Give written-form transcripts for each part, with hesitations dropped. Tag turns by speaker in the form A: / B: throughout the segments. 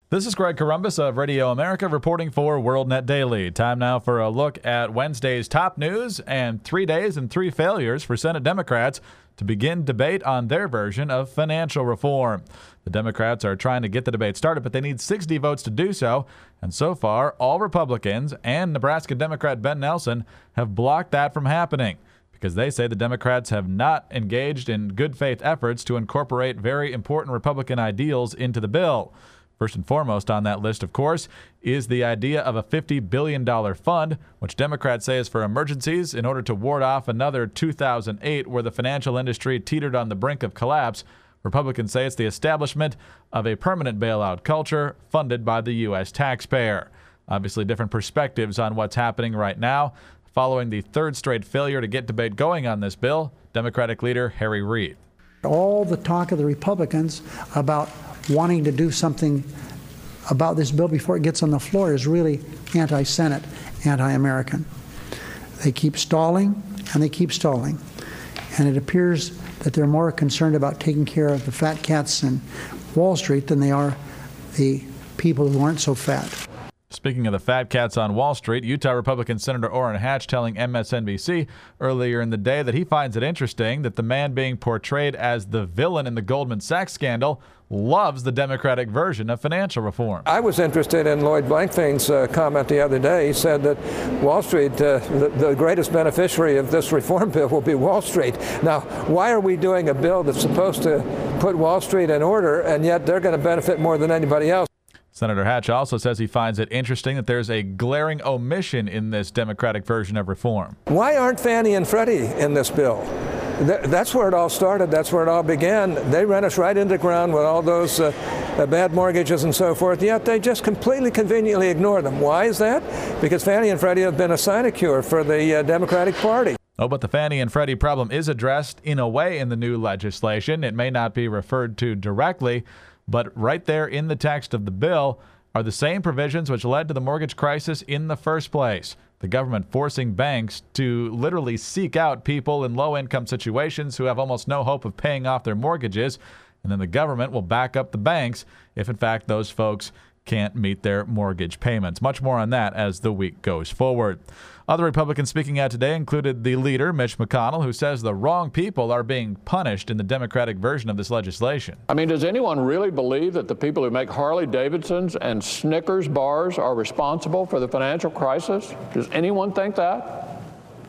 A: This is Greg Corombos of Radio America reporting for WorldNet Daily. Time now for a look at Wednesday's top news and 3 days and 3 failures for Senate Democrats to begin debate on their version of financial reform. The Democrats are trying to get the debate started, but they need 60 votes to do so. And so far, all Republicans and Nebraska Democrat Ben Nelson have blocked that from happening because they say the Democrats have not engaged in good faith efforts to incorporate very important Republican ideals into the bill. First and foremost on that list, of course, is the idea of a $50 billion fund, which Democrats say is for emergencies in order to ward off another 2008 where the financial industry teetered on the brink of collapse. Republicans say it's the establishment of a permanent bailout culture funded by the U.S. taxpayer. Obviously, different perspectives on what's happening right now. Following the third straight failure to get debate going on this bill, Democratic leader Harry Reid.
B: All the talk of the Republicans about wanting to do something about this bill before it gets on the floor is really anti-Senate, anti-American. They keep stalling, and they keep stalling. And it appears that they're more concerned about taking care of the fat cats in Wall Street than they are the people who aren't so fat.
A: Speaking of the fat cats on Wall Street, Utah Republican Senator Orrin Hatch telling MSNBC earlier in the day that he finds it interesting that the man being portrayed as the villain in the Goldman Sachs scandal loves the Democratic version of financial reform.
C: I was interested in Lloyd Blankfein's comment the other day. He said that Wall Street, the greatest beneficiary of this reform bill will be Wall Street. Now, why are we doing a bill that's supposed to put Wall Street in order, and yet they're going to benefit more than anybody else?
A: Senator Hatch also says he finds it interesting that there's a glaring omission in this Democratic version of reform.
C: Why aren't Fannie and Freddie in this bill? That's where it all started. That's where it all began. They ran us right into the ground with all those bad mortgages and so forth, yet they just completely conveniently ignore them. Why is that? Because Fannie and Freddie have been a sinecure for the Democratic Party.
A: Oh, but the Fannie and Freddie problem is addressed in a way in the new legislation. It may not be referred to directly, but right there in the text of the bill are the same provisions which led to the mortgage crisis in the first place. The government forcing banks to literally seek out people in low-income situations who have almost no hope of paying off their mortgages, and then the government will back up the banks if, in fact, those folks can't meet their mortgage payments. Much more on that as the week goes forward. Other Republicans speaking out today included the leader, Mitch McConnell, who says the wrong people are being punished in the Democratic version of this legislation.
D: I mean, does anyone really believe that the people who make Harley Davidsons and Snickers bars are responsible for the financial crisis? Does anyone think that?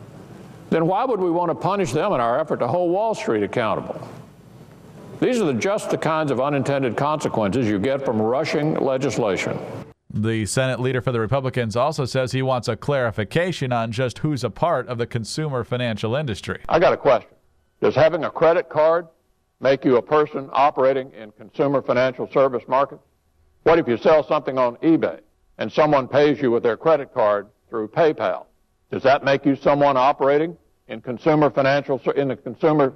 D: Then why would we want to punish them in our effort to hold Wall Street accountable? These are just the kinds of unintended consequences you get from rushing legislation.
A: The Senate leader for the Republicans also says he wants a clarification on just who's a part of the consumer financial industry.
D: I got a question. Does having a credit card make you a person operating in consumer financial service market? What if you sell something on eBay and someone pays you with their credit card through PayPal? Does that make you someone operating in consumer financial financial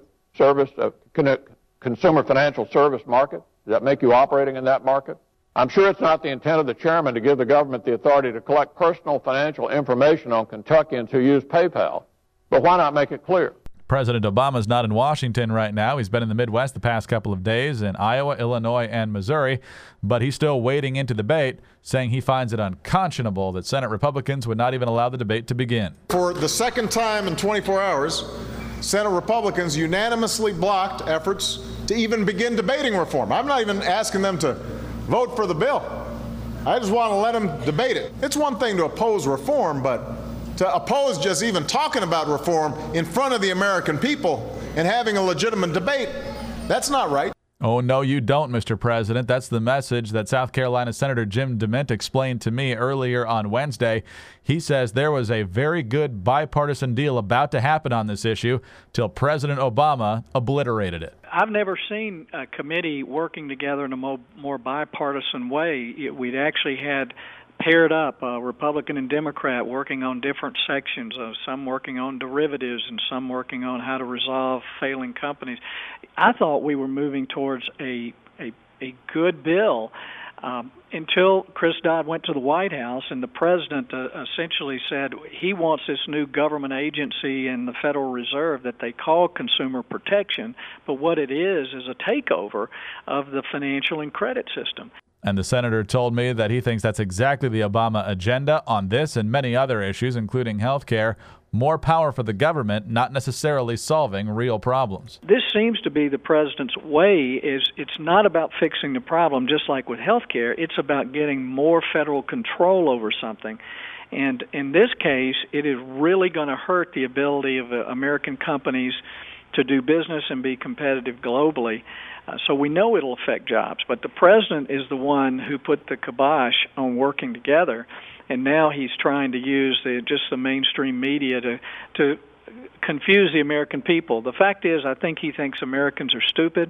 D: service market? Does that make you operating in that market? I'm sure it's not the intent of the chairman to give the government the authority to collect personal financial information on Kentuckians who use PayPal, but why not make it clear?
A: President Obama's not in Washington right now. He's been in the Midwest the past couple of days in Iowa, Illinois, and Missouri, but he's still wading into debate, saying he finds it unconscionable that Senate Republicans would not even allow the debate to begin.
E: For the second time in 24 hours, Senate Republicans unanimously blocked efforts to even begin debating reform. I'm not even asking them to vote for the bill. I just want to let them debate it. It's one thing to oppose reform, but to oppose just even talking about reform in front of the American people and having a legitimate debate, that's not right.
A: Oh, no, you don't, Mr. President. That's the message that South Carolina Senator Jim DeMint explained to me earlier on Wednesday. He says there was a very good bipartisan deal about to happen on this issue till President Obama obliterated it.
F: I've never seen a committee working together in a more bipartisan way. We'd actually had paired up, Republican and Democrat, working on different sections, some working on derivatives and some working on how to resolve failing companies. I thought we were moving towards a good bill until Chris Dodd went to the White House and the president essentially said he wants this new government agency in the Federal Reserve that they call Consumer Protection, but what it is a takeover of the financial and credit system.
A: And the senator told me that he thinks that's exactly the Obama agenda on this and many other issues, including health care. More power for the government, not necessarily solving real problems.
F: This seems to be the president's way. It's not about fixing the problem, just like with health care. It's about getting more federal control over something. And in this case, it is really going to hurt the ability of American companies to do business and be competitive globally. So we know it'll affect jobs. But the president is the one who put the kibosh on working together. And now he's trying to use just the mainstream media to confuse the American people. The fact is, I think he thinks Americans are stupid,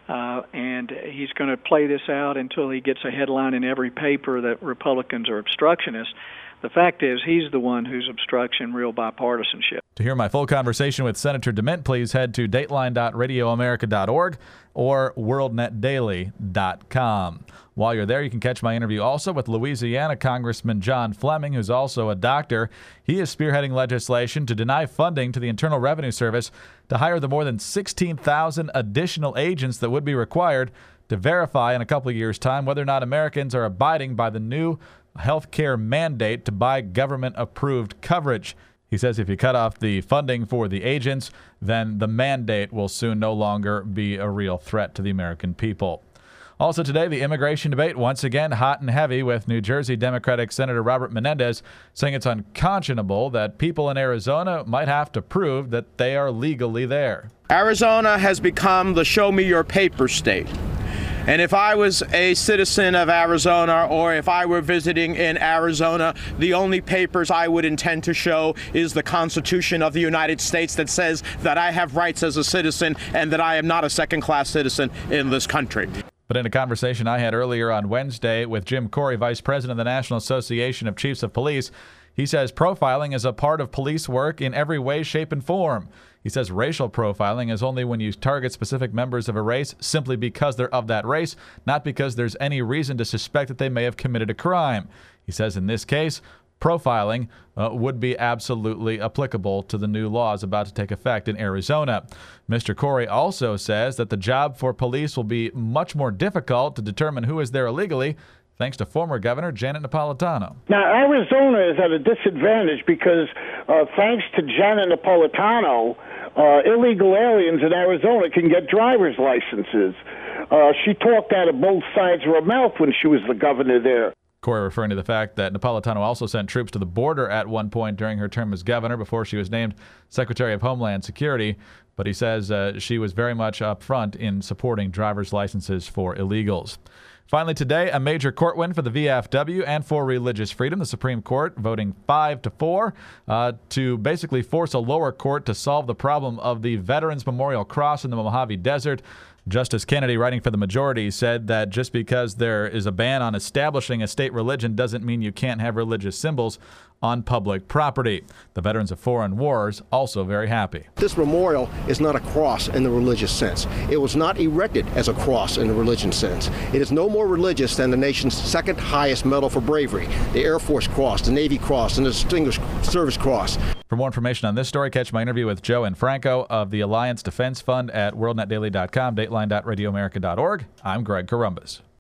F: and he's going to play this out until he gets a headline in every paper that Republicans are obstructionists. The fact is, he's the one who's obstructing real bipartisanship.
A: To hear my full conversation with Senator DeMint, please head to dateline.radioamerica.org or worldnetdaily.com. While you're there, you can catch my interview also with Louisiana Congressman John Fleming, who's also a doctor. He is spearheading legislation to deny funding to the Internal Revenue Service to hire the more than 16,000 additional agents that would be required to verify in a couple of years' time whether or not Americans are abiding by the new health care mandate to buy government-approved coverage. He says if you cut off the funding for the agents, then the mandate will soon no longer be a real threat to the American people. Also today, the immigration debate once again hot and heavy, with New Jersey Democratic Senator Robert Menendez saying it's unconscionable that people in Arizona might have to prove that they are legally there.
G: Arizona has become the show me your paper state. And if I was a citizen of Arizona, or if I were visiting in Arizona, the only papers I would intend to show is the Constitution of the United States that says that I have rights as a citizen and that I am not a second-class citizen in this country.
A: But in a conversation I had earlier on Wednesday with Jim Corey, Vice President of the National Association of Chiefs of Police, he says profiling is a part of police work in every way, shape, and form. He says racial profiling is only when you target specific members of a race simply because they're of that race, not because there's any reason to suspect that they may have committed a crime. He says in this case, profiling would be absolutely applicable to the new laws about to take effect in Arizona. Mr. Corey also says that the job for police will be much more difficult to determine who is there illegally, thanks to former Governor Janet Napolitano.
H: Now, Arizona is at a disadvantage because thanks to Janet Napolitano, illegal aliens in Arizona can get driver's licenses. She talked out of both sides of her mouth when she was the governor there.
A: Corey referring to the fact that Napolitano also sent troops to the border at one point during her term as governor before she was named Secretary of Homeland Security. But he says she was very much up front in supporting driver's licenses for illegals. Finally today, a major court win for the VFW and for religious freedom. The Supreme Court voting 5-4 to basically force a lower court to solve the problem of the Veterans Memorial Cross in the Mojave Desert. Justice Kennedy, writing for the majority, said that just because there is a ban on establishing a state religion doesn't mean you can't have religious symbols on public property. The veterans of foreign wars also very happy.
I: This memorial is not a cross in the religious sense. It was not erected as a cross in the religious sense. It is no more religious than the nation's second highest medal for bravery, the Air Force Cross, the Navy Cross, and the Distinguished Service Cross. For more information on this story, catch my interview with Joe Infranco of the Alliance Defense Fund at worldnetdaily.com, dateline.radioamerica.org. I'm Greg Corombos.